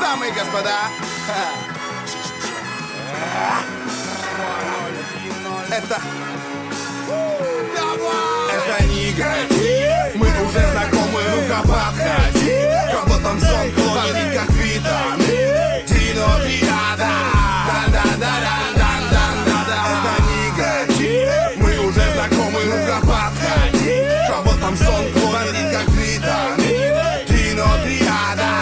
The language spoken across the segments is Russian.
дамы и господа, это негатив. Мы уже знакомы, ну-ка подходи. Кого там сон клонит, как витамин. Дино Триада. Это негатив. Мы уже знакомы, ну-ка подходи. Кого там сон клонит, как витамин. Дино Триада.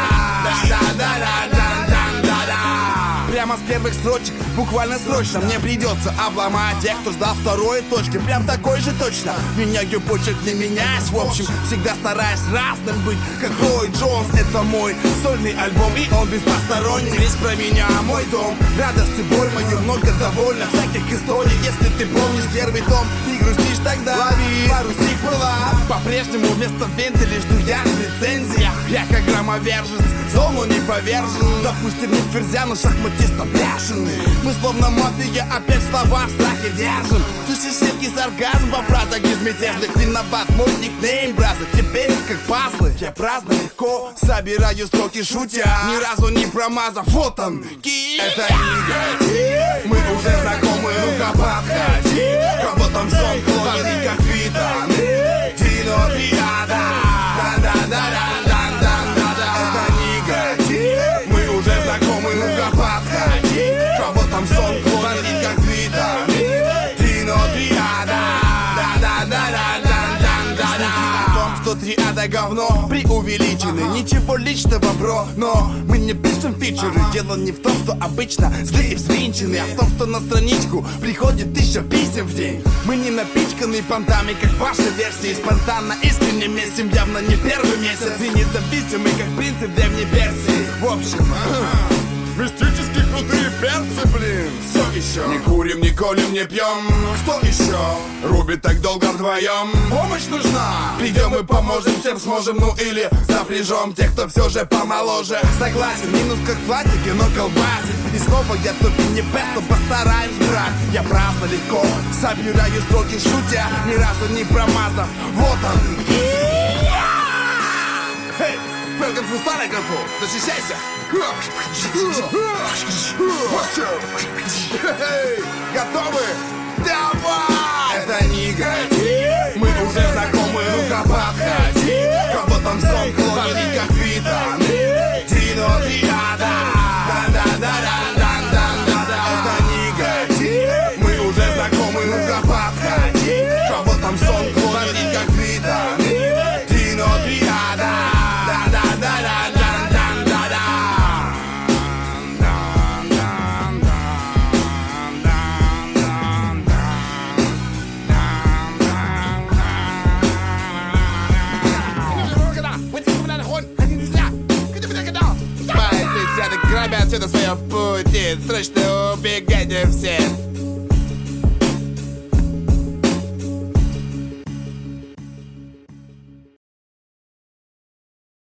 Прямо с первых строчек, буквально срочно мне придется обломать тех, кто ждал второй точки. Прям такой же точно. Меняю почерк, не меняясь. В общем, всегда стараюсь разным быть, как Рой Джонс. Это мой сольный альбом, и он без посторонних. Весь про меня, мой дом, радость и боль мою, много довольно всяких историй. Если ты помнишь первый том, не грустишь тогда, лови пару сиквела. По-прежнему вместо вентиля жду я рецензия. Я как громовержец, зону не повержен. Допустим, не ферзя, но шахматиста бешеный. Мы словно мафия, опять слова в страхе держим. Слышишь редкий сарказм во фразах безмятежных. Виноват мой никнейм, браза, теперь как пазлы. Я праздно, легко собираю строки шутя, ни разу не промазав, вот он, это негатив. Мы уже знакомы, ну-ка подходи. Кого там сон клонит, как витамин. Дино Триада. Это негатив. Мы уже знакомы, ну-ка подходи. Кого там сон клонит, как витамин. Дино Триада. Что триада говно преувеличены. Ничего личного, бро, но мы не пишем фичеры. Дело не в том, что обычно злые и взвинчены, а в том, что на страничку приходит 1000 писем в день. Мы не напичканы понтами, как ваши версии. Спонтанно, искренне месим, явно не первый месяц. И независимый, как принцип древней Персии. В общем, мистически крутые перцы, блин. Все еще не курим, не колем, не пьем. Кто еще рубит так долго вдвоем? Помощь нужна, придем и поможем, чем сможем. Ну или запряжем тех, кто все же помоложе. Согласен, минус как в классике, но колбасит. И снова я только не бест, но постараемся, брат. Я праздно, легко собираю строки шутя, ни разу не промазав. Вот он. Пел конфу, старый конфу, защищайся. Готовы? Давай! Это негатив. Мы уже знакомы, ну-ка подходи. Кого там сон клонит, как витамин. Дино Триада. Это негатив. Мы уже знакомы, ну-ка подходи. Кого там сон клонит, как витамин. Дино Триада. Грабят все на своем пути. Срочно